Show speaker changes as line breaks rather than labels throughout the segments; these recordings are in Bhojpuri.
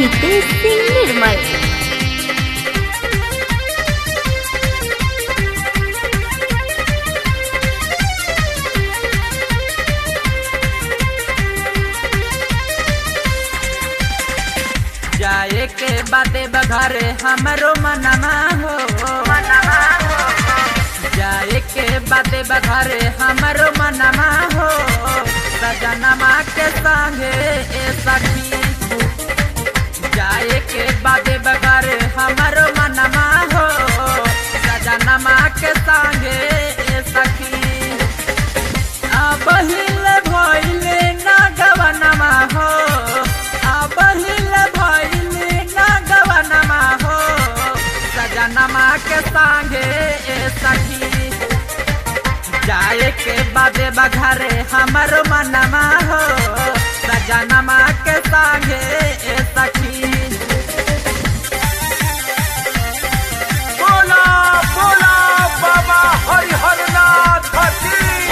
नितेश सिंह निर्मल।
जाए के बाते बघारे हमरो मनमा हो, जाए के बाते बघारे हमरो मनमा हो, सजनमा के संगे ए सखी। जाए के बाते बघारे हमरो मनमा हो, सजनमा के संगे ए सखी। अब हिल भइले ना गवनमा हो, अब हिल भइले ना गवनमा हो, सजनमा के संगे ए सखी। जाए के बाबे बघारे हमरो मनमा हो, सजनमा के संगे ए सखी।
बोला बोला बाबा हरिहर नाथ की।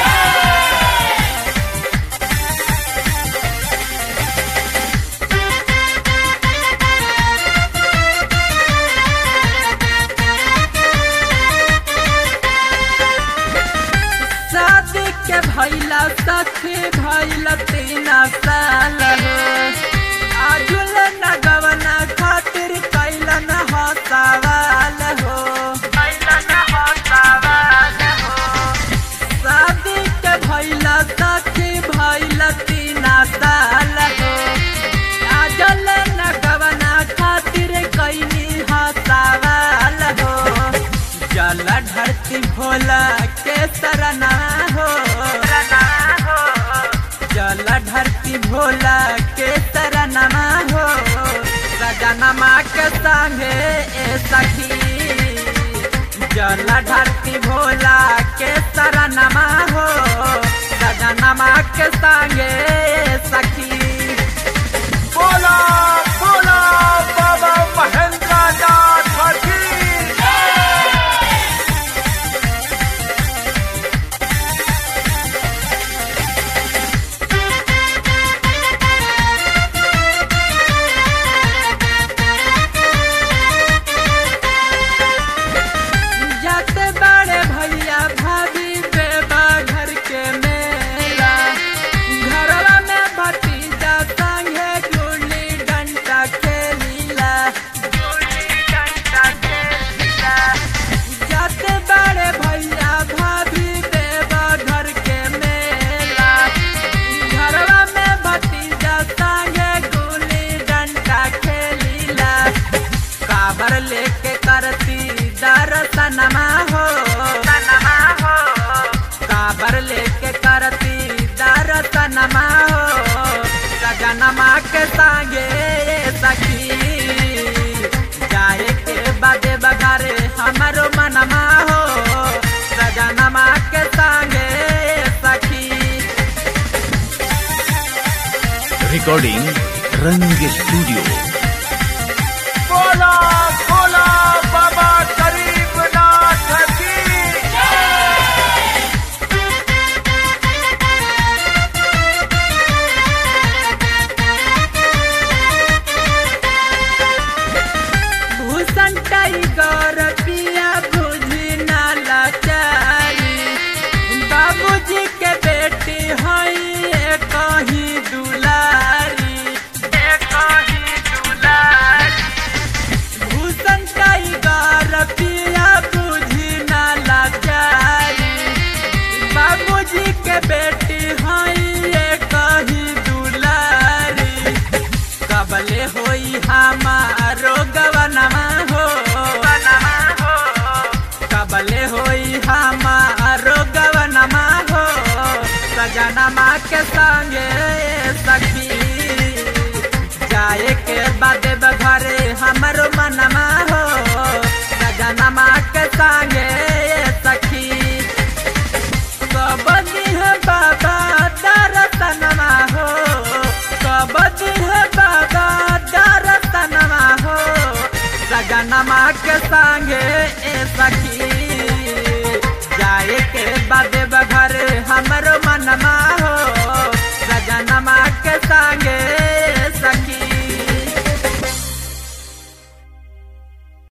शादी के भैला सखी भैला 3 साल हो, आजुल न गवना खातिर कैलन हो सवाल हो, कैलन हो सवाल हो। शादी के भैला सखी भैला 3 साल हो, आजुल न गवना खातिर कैनी हो सवाल हो। जल धरती भोला के सरना हो, जल धरती भोला के सरनमा हो, सजनमा के संगे ए सखी। जल धरती भोला के सरनमा हो, सजनमा के संगे ए सखी।
बोला बोला बाबा महेंद्र नाथ की।
जाते बड़े भैया भाभी बेबा घर के मेला, घरवा में भतीजा संगे गुल्ली डंडा खेलीला, गुल्ली डंडा खेलीला। जाते बड़े भैया भाभी बेबा घर के मेला, घरवा में भतीजा संगे गुल्ली डंडा खेलीला। काबर लेके करती दर्शनमा हो, काबर लेके करती दर्शनमा हो, सजनमा के संगे सखी। जाए के बादे बघारे हमरो मनमा हो, सजनमा के संगे सखी।
रिकॉर्डिंग रंग स्टूडियो।
बोला बोला बाबा गरीबनाथ की।
भूषण टाइगर पिया बुझी ना लाचारी, बाबूजी के बेटी हई कहीं दुलारी, कहीं दुलारी। भूषण टाइगर पिया बुझी ना लाचारी, बाबूजी के बेटी हई कहीं दुलारी। कबले होई हमारो गवनमा हो, कबले होई हमारो गवनमा हो, सजनमा के संगे सखी। जाए के बादे बघारे हमरो मनमा हो, सजनमा के संगे सखी। कब दिन बाबा दर्शनमा हो, कब दिन बाबा दर्शनमा हो, सजनमा के संगे ए सखी।